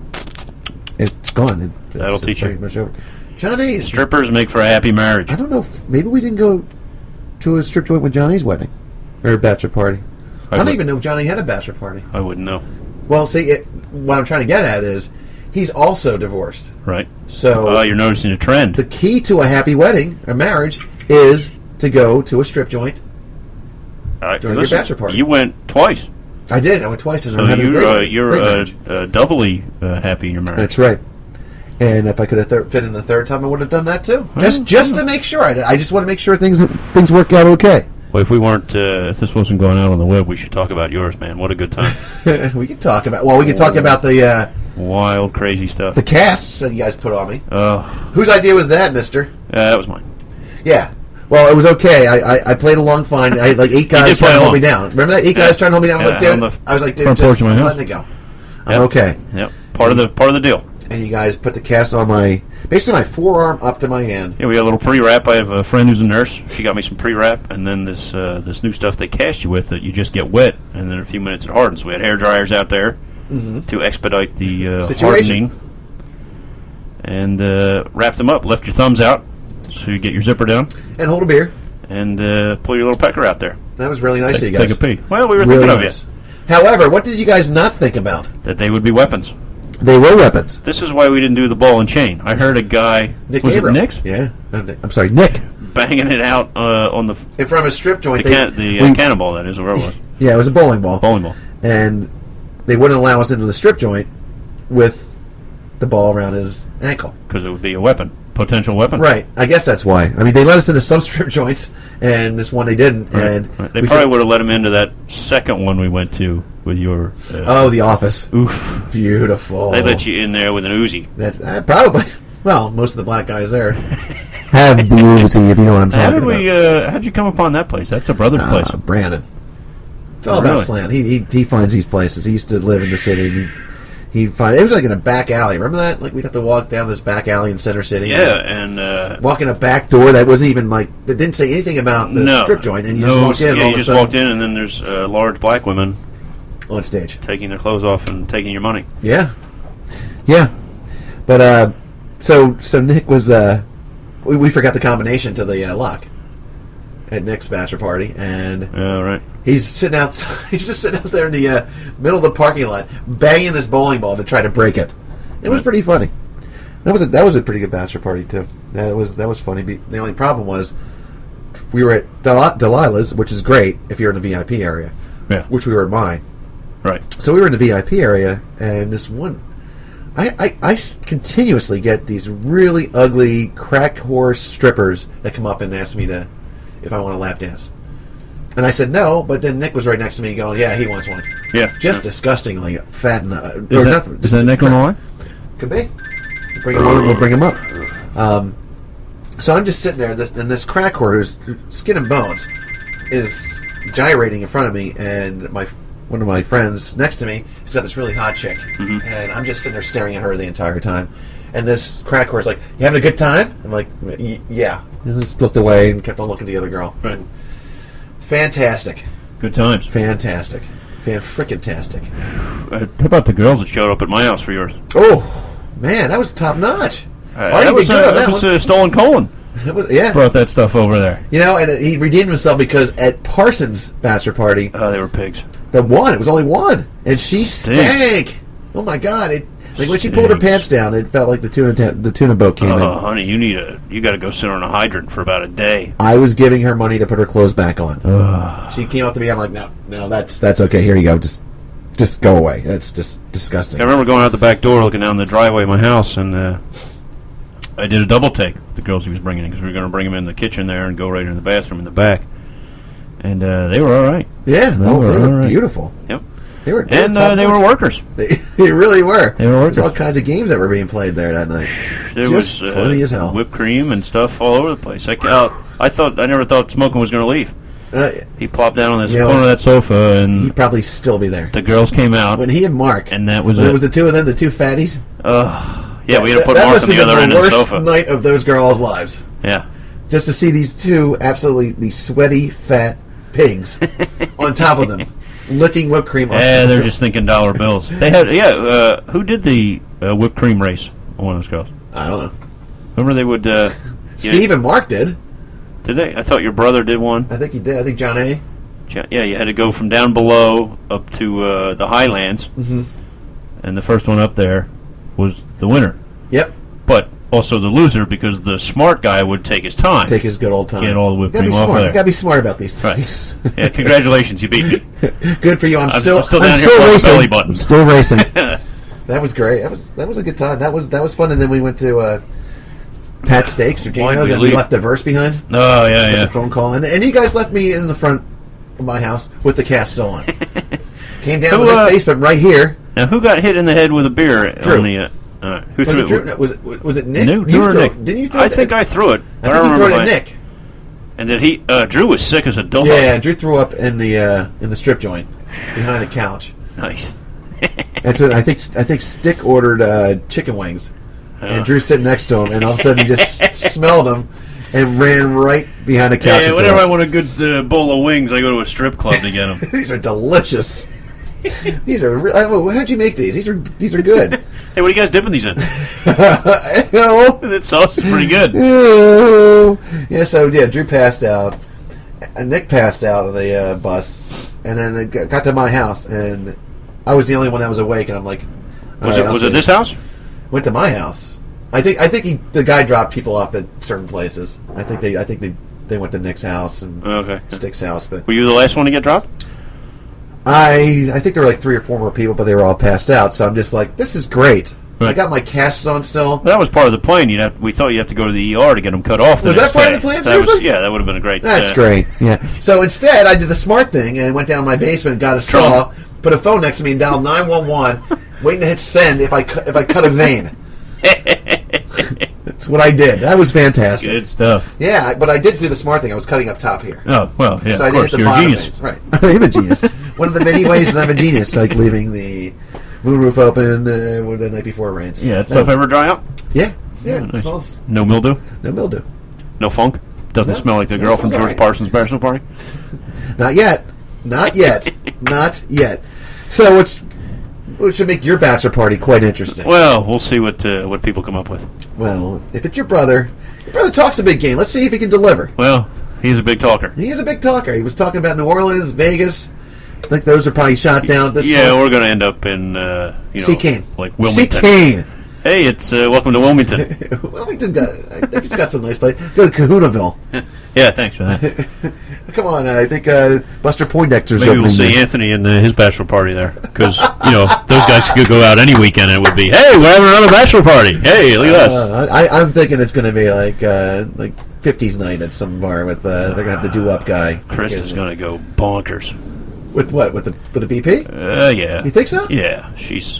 It's gone. That'll teach you. pretty much over. Johnny, Strippers make for a happy marriage. I don't know. Maybe we didn't go to a strip joint with Johnny's wedding or a bachelor party. I don't would- even know if Johnny had a bachelor party. I wouldn't know. Well, see, what I'm trying to get at is he's also divorced. Right. So You're noticing a trend. the key to a happy wedding or marriage is to go to a strip joint. during your bachelor party. You went twice. I did. I went twice, and So I'm having a great you're marriage. doubly happy in your marriage. That's right. And if I could have fit in a third time, I would have done that too. Just to make sure. I just want to make sure things work out okay. Well, if we weren't, if this wasn't going out on the web, we should talk about yours, man. What a good time. We can talk about. Well, we can talk about the Wild, crazy stuff. casts that you guys put on me. Oh, Whose idea was that, Mister? that was mine. Yeah. Well, it was okay. I played along fine. I had like 8 guys play trying to hold along. me down. Remember that 8 guys trying to hold me down? I was like, Yeah, dude, on the I was like, dude, front porch just of my house. letting it go. I'm Yep. okay. Yep. Part of the deal. And you guys put the cast on basically my forearm up to my hand. Yeah, we got a little pre-wrap. I have a friend who's a nurse. She got me some pre-wrap, and then this new stuff they cast you with that you just get wet, and then in a few minutes it hardens. So we had hair dryers out there to expedite the Situation. hardening, and wrap them up. Lift your thumbs out so you get your zipper down, And hold a beer. and pull your little pecker out there. That was really nice of you Take guys. a pee. Well, we were Really thinking nice. of However, what did you guys not think about? you that they would be weapons. They were weapons. This is why we didn't do the ball and chain. I heard a guy, Nick was Gabriel. it Nick's, Yeah. I'm sorry, Nick. banging it out on the In front of a strip joint. cannonball. That is where it was. Yeah, it was a bowling ball. Bowling ball. And they wouldn't allow us into the strip joint with the ball around his ankle. Because it would be a weapon, potential weapon. Right. I guess that's why. I mean, they let us into some strip joints, and this one they didn't. Right. And Right. They we probably could- would have let him into that second one we went to with your. Oh, The Office. Oof! Beautiful. They let you in there with an Uzi. That's probably. Well, most of the black guys there have the Uzi, if you know what I'm How talking did about. how'd you come upon that place? That's a brother's place. Brandon. It's all Oh, about really? Slant. He finds these places. He used to live in the city. And He'd find it was like in a back alley. Remember that? Like we'd have to walk down this back alley in Center City. Yeah, and walk in a back door that wasn't even like that didn't say anything about the strip joint, and you just walked in. And yeah, all you of a just sudden, walked in, and then there's large black women on stage taking their clothes off and taking your money. Yeah. But so Nick was we forgot the combination to the lock at Nick's bachelor party, and Right. he's sitting outside. He's just sitting out there in the middle of the parking lot, banging this bowling ball to try to break it. It was pretty funny. That was a pretty good bachelor party too. That was funny. The only problem was we were at Delilah's, which is great if you're in the VIP area. Yeah. Which we were at mine. Right. So we were in the VIP area, and this one, I continuously get these really ugly crack horse strippers that come up and ask me if I want a lap dance. And I said no, but then Nick was right next to me going, yeah, he wants one. Yeah. Just disgustingly fat and... Is that Nick on the line? Could be. We'll bring him up. So I'm just sitting there, and this crack horse, who's skin and bones, is gyrating in front of me, and one of my friends next to me has got this really hot chick, and I'm just sitting there staring at her the entire time. And this crack horse like, you having a good time? I'm like, yeah. And just looked away and kept on looking at the other girl. Right. Fantastic. Good times. Fantastic. Fan-frickin-tastic. How about the girls that showed up at my house for yours? Oh, man, that was top notch. That was Stolen Colin. Yeah. Brought that stuff over there. You know, and he redeemed himself because at Parsons' bachelor party, They were pigs. it was only one, and she Stinks. stank. Oh my God! When she pulled her pants down, it felt like the tuna boat came in. Honey, you got to go sit on a hydrant for about a day. I was giving her money to put her clothes back on. She came up to me. I'm like, no, that's okay. Here you go. Just go away. That's just disgusting. I remember going out the back door, looking down the driveway of my house, and I did a double take with the girls he was bringing in because we were going to bring them in the kitchen there and go right in the bathroom in the back. And they were all right. Yeah, they were were all right. beautiful. Yep. They were They were workers. They really were. They were workers. There's all kinds of games that were being played there that night. There Just was funny as hell. whipped cream and stuff all over the place. I never thought Smoking was going to leave. He plopped down on this corner of that sofa, and He'd probably still be there. the girls came out, When he and Mark, and that was when it. it was the two of them, the two fatties. Yeah, we had to put that Mark must on the have been other end of the worst sofa. night of those girls' lives. Yeah. Just to see these two absolutely sweaty, fat pigs on top of them, licking whipped cream off. Yeah, they're just thinking dollar bills. They had, who did the whipped cream race on one of those girls? I don't know. Remember they would... Steve and Mark did. Did they? I thought your brother did one. I think he did. I think John A. Yeah, you had to go from down below up to the Highlands, and the first one up there was the winner. Yep. But also the loser because the smart guy would take his time. Take his good old time. Get all the whipped You gotta cream be off smart. of there. You gotta be smart about these Right. things. Yeah, congratulations, you beat me. Good for you. I'm still down I'm here still pulling racing. belly buttons. Still racing. That was great. That was a good time. That was fun. And then we went to Pat Steaks or Why'd Gino's, we and we leave? left the verse behind. Oh, yeah, The yeah. phone call, and you guys left me in the front of my house with the cast still on. Came down Who, to this basement right here. Now, who got hit in the head with a beer Drew. on the... who Was threw it Drew? No, was it Nick? Drew You or threw Nick? it. Didn't you throw I it? think I threw it. I think you threw it at my- Nick. And did he... Drew was sick as a dog. Yeah, Drew threw up in the strip joint behind the couch. Nice. And so I think Stick ordered chicken wings, and Drew's sitting next to him, and all of a sudden he just smelled them and ran right behind the couch. Yeah, and whenever threw I up. want a good bowl of wings, I go to a strip club to get them. These are delicious. These are. How'd you make these? These are good. Hey, what are you guys dipping these in? No. That sauce is pretty good. Ew. Yeah, so Drew passed out. Nick passed out on the bus, and then it got to my house, and I was the only one that was awake, and I'm like, Was all right, it this house? Went to my house. I think the guy dropped people off at certain places. I think they went to Nick's house and Okay. Stick's house, but Were you the last one to get dropped? I think there were like 3 or 4 more people, but they were all passed out. So I'm just like, this is great. Right. I got my casts on still. That was part of the plan. We thought you'd have to go to the ER to get them cut off. Was that next part of day. the plan, That was, seriously? yeah, that would have been a great. That's great. Yeah. So instead, I did the smart thing and went down to my basement, got a saw, put a phone next to me, and dialed 911, waiting to hit send if I cut a vein. That's what I did. That was fantastic. Good stuff. Yeah, but I did do the smart thing. I was cutting up top here. Oh well, yeah. So I Of did course, the you're a bottom genius. veins. Right. I'm a genius. One of the many ways that I'm a genius, like leaving the moonroof open the night before it rains. Yeah, it's Stuff ever dry out? Yeah. Yeah, It nice. smells No mildew? no mildew. No funk? Doesn't No, smell like the it girl from smells George alright. Parsons' bachelor party? Not yet. Not yet. Not yet. So what should make your bachelor party quite interesting? Well, we'll see what people come up with. Well, if it's your brother talks a big game. Let's see if he can deliver. Well, he's a big talker. He is a big talker. He was talking about New Orleans, Vegas. I think those are probably shot down at this Yeah, point. we're going to end up in, See Kane. like See Wilmington. Kane. Hey, it's welcome to Wilmington. Wilmington, I think he's got some nice play. Go to Kahunaville. Yeah, thanks for that. Come on, I think Buster Poindexter's Maybe opening we'll see there. Anthony and his bachelor party there. Because, those guys could go out any weekend and it would be, hey, we're having another bachelor party. Hey, look at us. I'm thinking it's going to be like 50s night at some bar with they're going to have the doo-wop guy. Krista's going to go bonkers. With what? With the BP? Yeah. You think so? Yeah, she's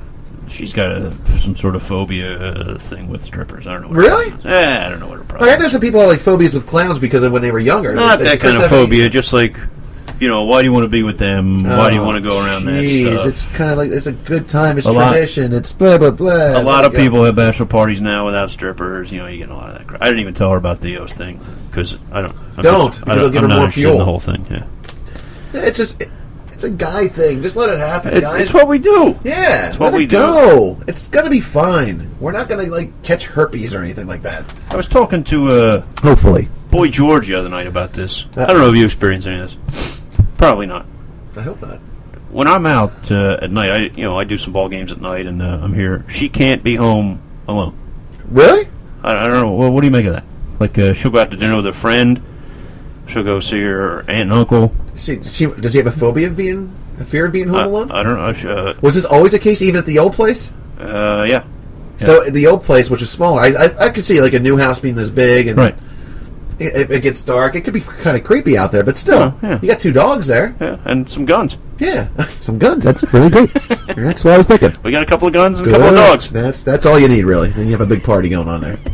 got some sort of phobia thing with strippers. I don't know. What Really? Her problem is. I don't know what her problem Like, I know some people have like phobias with clowns because of when they were younger. Not They- that kind because of phobia, just like, why do you want to be with them? Why do you want to go around that stuff? It's kind of like it's a good time. It's A lot- tradition. It's blah blah blah. A lot of people have bachelor parties now without strippers. You get a lot of that crap. I didn't even tell her about the Eos thing because I don't. Because it'll give I'm her not more interested fuel. in the whole thing. Yeah, It's just it's a guy thing. Just let it happen, guys. it's what we do. Yeah, it's what let we it do. go. It's gonna be fine. We're not gonna catch herpes or anything like that. I was talking to Hopefully, Boy George the other night about this. I don't know if you experienced any of this. Probably not. I hope not. When I'm out at night, I do some ball games at night, and I'm here. She can't be home alone. Really? I don't know. Well, what do you make of that? Like, she'll go out to dinner with a friend. She'll go see her aunt and uncle. Does she have a phobia of a fear of being home alone? I don't know. Was this always the case, even at the old place? Yeah. So the old place, which is smaller, I could see like a new house being this big, and Right. it gets dark. It could be kind of creepy out there, but still, Yeah. you got 2 dogs there. Yeah, and some guns. Yeah, some guns. That's really great. That's what I was thinking. We got a couple of guns and a couple of dogs. That's all you need, really. Then you have a big party going on there.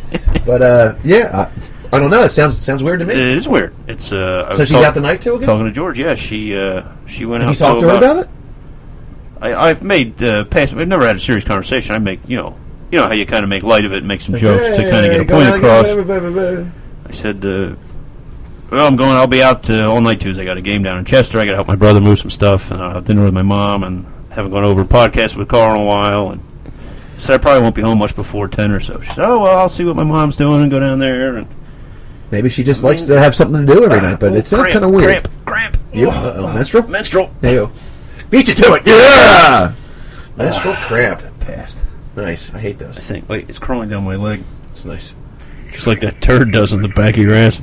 But yeah, I don't know. It sounds weird to It me. is weird. It's I So was she's out the night too again. talking to George. Yeah, she went out. Have you talked to her about it? I've made past. We've never had a serious conversation. I make how you kind of make light of it and make some jokes to kind of get a point across. I said, well, I'll be out all night Tuesday. I got a game down in Chester. I got to help my brother move some stuff, and I'll have dinner with my mom, and haven't gone over and podcasted with Carl in a while. And I said I probably won't be home much before 10 or so. She said, oh, well, I'll see what my mom's doing and go down there. And Maybe she just likes to have something to do every night, but it sounds kind of weird. Cramp. Menstrual? Menstrual. There you go. Beat you to it. Yeah. Menstrual cramp. Passed. Nice. I hate I those. think. Wait, it's crawling down my leg. It's nice. Just like that turd does on the back of your ass.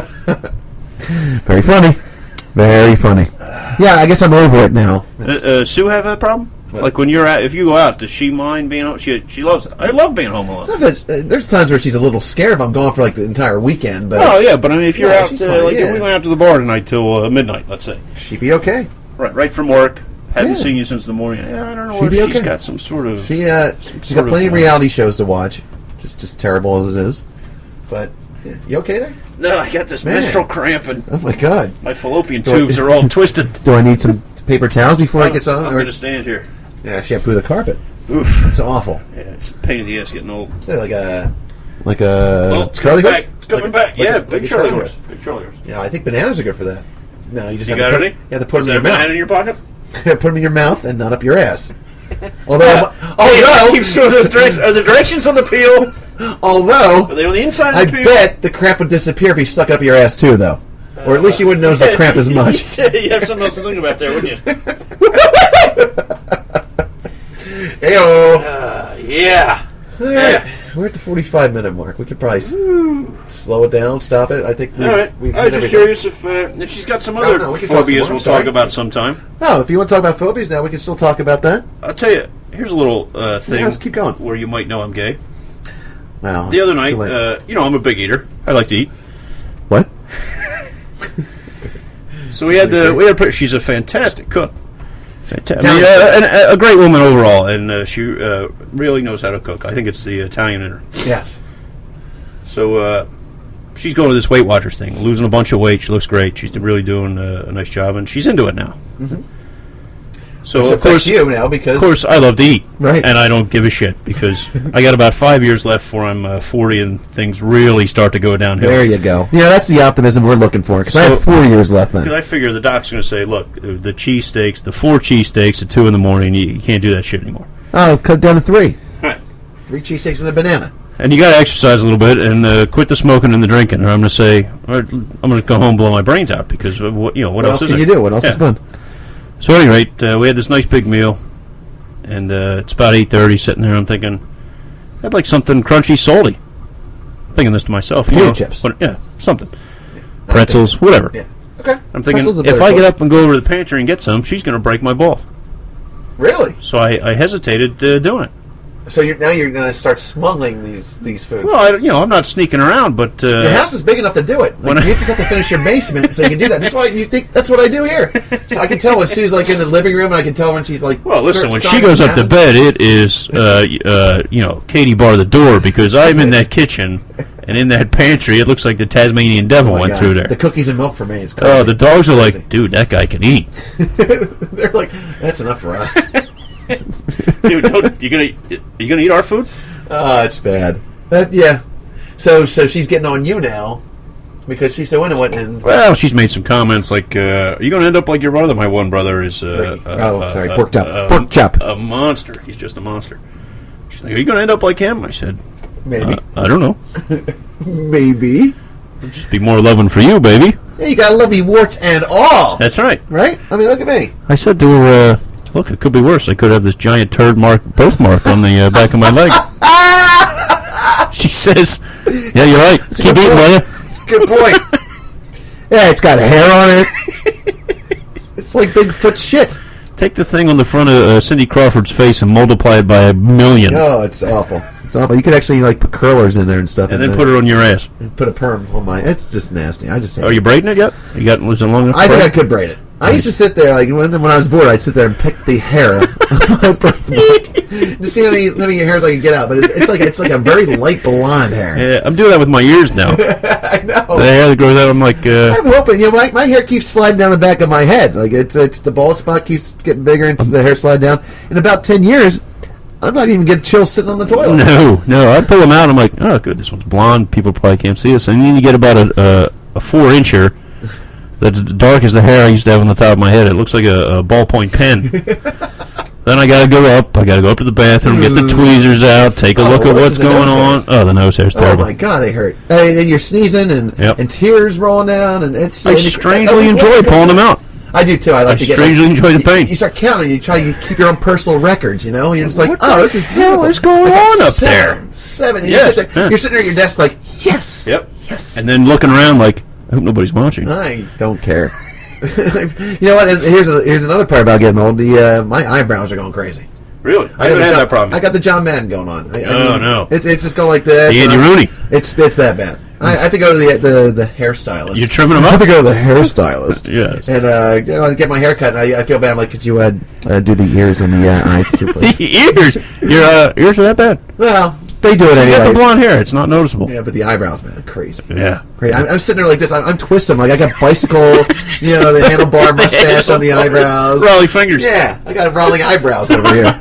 Very funny. Very funny. Yeah, I guess I'm over it now. Sue have that problem? Like when you're out, if you go out, does she mind being home? She loves it. I love being home alone. There's times where she's a little scared if I'm gone for like the entire weekend, but Oh yeah, but I mean, if you're Yeah, out, she's fine, like yeah. if we went out to the bar tonight till midnight, let's say, she'd be okay. right from work, hadn't Yeah. seen you since the morning. Yeah, I don't know She'd if be she's okay. got some sort of. She's got sort plenty of, of reality shows to watch, just terrible as it is. But yeah, you okay there? No, I got this Man. menstrual cramp and Oh my God! my fallopian tubes are all twisted. Do I need some paper towels before it gets on? I'm Or, going to stand here. yeah, she had to poo the carpet. Oof. It's awful. Yeah, it's a pain in the ass getting old. Yeah, like a Oh, it's Charlie coming horse. back. It's coming Like back. Yeah, like big a Charlie horse. Big Charlie horse. Yeah, I think bananas are good for that. No, you just You have got to any? you have to put Is them in there your a banana in mouth. your pocket? Put them in your mouth and not up your ass. Although, I keep screwing those directions. Are the directions on the peel? although Are they on the inside I of the peel? bet the cramp would disappear if you stuck it up your ass too, though. Or at least you wouldn't notice the cramp as much. You have something else to think about there, wouldn't you? Heyo. Yeah. All right, we're at the 45-minute mark. We could probably slow it down, stop it. I think All right. we've I was hit just everything. curious if she's got some other no, we can talk some phobias more. we'll I'm sorry. talk about sometime. Oh, if you want to talk about phobias now, we can still talk about that. I'll tell you, here's a little thing let's keep going. where you might know I'm gay. Well, The other it's night, too late. I'm a big eater. I like to eat. What? So we had she's a fantastic cook. Italian. And a great woman overall, and she really knows how to cook. I think it's the Italian in her. Yes. So she's going to this Weight Watchers thing, losing a bunch of weight. She looks great. She's really doing a nice job, and she's into it now. So Which of affects course, you now because of course, I love to eat, Right. and I don't give a shit because I got about 5 years left before I'm 40, and things really start to go downhill. there you go. Yeah, that's the optimism we're looking for. Because I have 4 years left then. Because I figure the doc's going to say, look, the cheesesteaks, the 4 cheesesteaks at 2 in the morning, you can't do that shit anymore. Oh, cut down to 3. Right. 3 cheesesteaks and a banana. And you got to exercise a little bit and quit the smoking and the drinking. Or I'm going to say, all right, I'm going to go home and blow my brains out because what else is can there? you do? What else is fun? So at any rate, we had this nice big meal, and it's about 8:30. Sitting there, I'm thinking, I'd like something crunchy, salty. I'm thinking this to myself. Potato chips. Yeah, something. Pretzels, whatever. Yeah. Okay. I'm thinking, Pretzels are if better I for get us. up and go over to the pantry and get some, she's going to break my balls. Really? So I hesitated doing it. So now you're going to start smuggling these foods. Well, I'm not sneaking around, but Your house is big enough to do it. When Like, you just have to finish your basement so you can do that. That's why you think that's what I do here. So I can tell when Sue's like in the living room, and I can tell when she's like. well, listen. When she starting goes up to down. bed, it is Katie bar the door because I'm in that kitchen and in that pantry. It looks like the Tasmanian devil Oh my went God. through there. The cookies and milk for me. It's crazy. Oh, the dogs are Crazy. like, dude, that guy can eat. They're like, that's enough for us. Dude, you gonna eat our food? Oh, it's bad. Yeah. So she's getting on you now because she's so into it. And Well, she's made some comments like, "Are you gonna end up like your brother?" My one brother is pork chop. Pork chop. a monster. He's just a monster. She's like, "Are you gonna end up like him?" I said, maybe, "I don't know. maybe. Just be more loving for you, baby." Yeah, you gotta love me, warts and all. That's right. Right? I mean, look at me. I said to her, "Look, it could be worse. I could have this giant turd birthmark on the back of my leg." She says, "Yeah, you're right. Keep eating, will you?" It's a good point. Yeah, it's got hair on it. It's like Bigfoot shit. Take the thing on the front of Cindy Crawford's face and multiply it by 1,000,000, Oh, it's awful. It's awful. You could actually like put curlers in there and stuff, and then put it on your ass. put a perm on my. It's just nasty. I just hate Are it. you braiding it yet? You got was it long enough? I to think I braid? could braid it. I used to sit there like when I was bored. I'd sit there and pick the hair of my birthmark to see how many hairs I could get out. But it's like a very light blonde hair. Yeah, I'm doing that with my ears now. I know. The hair that grows out, I'm like, I'm hoping. My hair keeps sliding down the back of my head. Like it's the bald spot keeps getting bigger, and the hair slide down. In about 10 years, I'm not even getting chills sitting on the toilet. no. I pull them out. I'm like, oh, good. This one's blonde. People probably can't see us. And then you get about a 4-incher. That's dark as the hair I used to have on the top of my head. It looks like a ballpoint pen. Then I gotta go up. I gotta go up to the bathroom, get the tweezers out, take a look at what what's is the going nose on. hairs? Oh, the nose hair's Oh terrible. my God, they hurt. And you're sneezing and tears rolling down, and it's. I strangely enjoy pulling them out. I do too. I like I to get. strangely enjoy the pain. You start counting. You try to keep your own personal records. And you're just like, What oh, the this is hell beautiful. is going I got on up seven. Seven. And Yes, you're yeah. sitting there at your desk like, yes. Yep. Yes. And then looking around like, I hope nobody's watching. I don't care. You know what? And here's another part about getting old. My eyebrows are going crazy. Really? I haven't had that problem. I got the John Madden going on. Oh, no. It's just going like this. The Andy and Rooney. It's that bad. I have to go to the hairstylist. You're trimming them I have up? to go to the hairstylist. Yes. And get my hair cut. And I feel bad. I'm like, could you do the ears and the eyes too, please? The ears. Your ears are that bad. Well, they do it You got the anyway. blonde hair. It's not noticeable. Yeah, but the eyebrows, man, crazy. Yeah. Crazy. I'm sitting there like this. I'm twisting. Like I got bicycle, the handlebar mustache on the eyebrows. Raleigh fingers. Yeah, I got rolling eyebrows over here.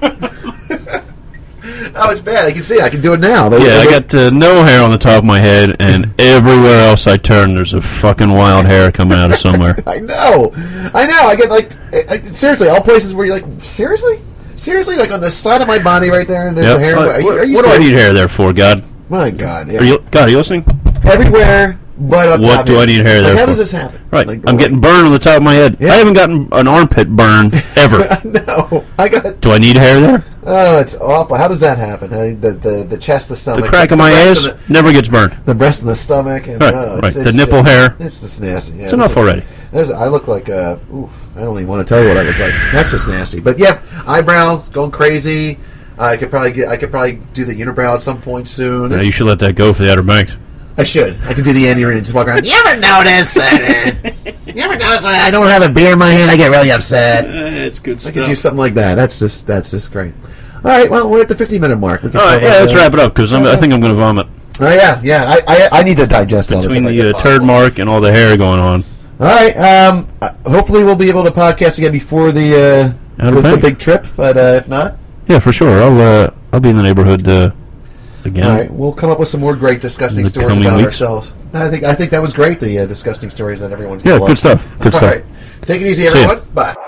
Oh, it's bad. I can see it. I can do it now. Yeah, I got no hair on the top of my head, and everywhere else I turn, there's a fucking wild hair coming out of somewhere. I know. I get like seriously, all places where you're like, seriously, like on the side of my body right there, and there's Yep. the hair. Are you What do I serious? need hair there for, God? My God, yeah. God, are you listening? Everywhere but up What top do here. I need hair Like, there how for? does this happen? Right. Like, I'm getting burned on the top of my head. Yeah. I haven't gotten an armpit burn ever. No, I got. Do I need hair there? Oh, it's awful. How does that happen? The chest, the stomach, The crack of my breast ass and never gets burned. the breast and the stomach, and Right. The nipple hair. It's just nasty. Yeah, It's enough already. I look like oof. I don't even want to tell you what I look like. That's just nasty. But yeah, eyebrows going crazy. I could probably do the unibrow at some point soon. Now, you should let that go for the Outer Banks. I should. I could do the Andy Reid and just walk around. You ever notice? You ever notice when I don't have a beer in my hand? I get really upset. It's good I could do something like that. That's just great. All right. Well, we're at the 50-minute mark. We can All right, talk yeah, about let's that. wrap it up because I think I'm going to vomit. Oh yeah. I need to digest all this. Between if I the get turd possible. mark and all the hair going on. All right. Hopefully, we'll be able to podcast again before the Out of with the Bank. big trip, but if not, Yeah, for sure. I'll be in the neighborhood again. all right, we'll come up with some more great disgusting In the stories coming about weeks. ourselves. I think that was great. The disgusting stories that everyone's Yeah, gonna good love. stuff. Good All stuff. right, take it easy, See ya. everyone. Bye.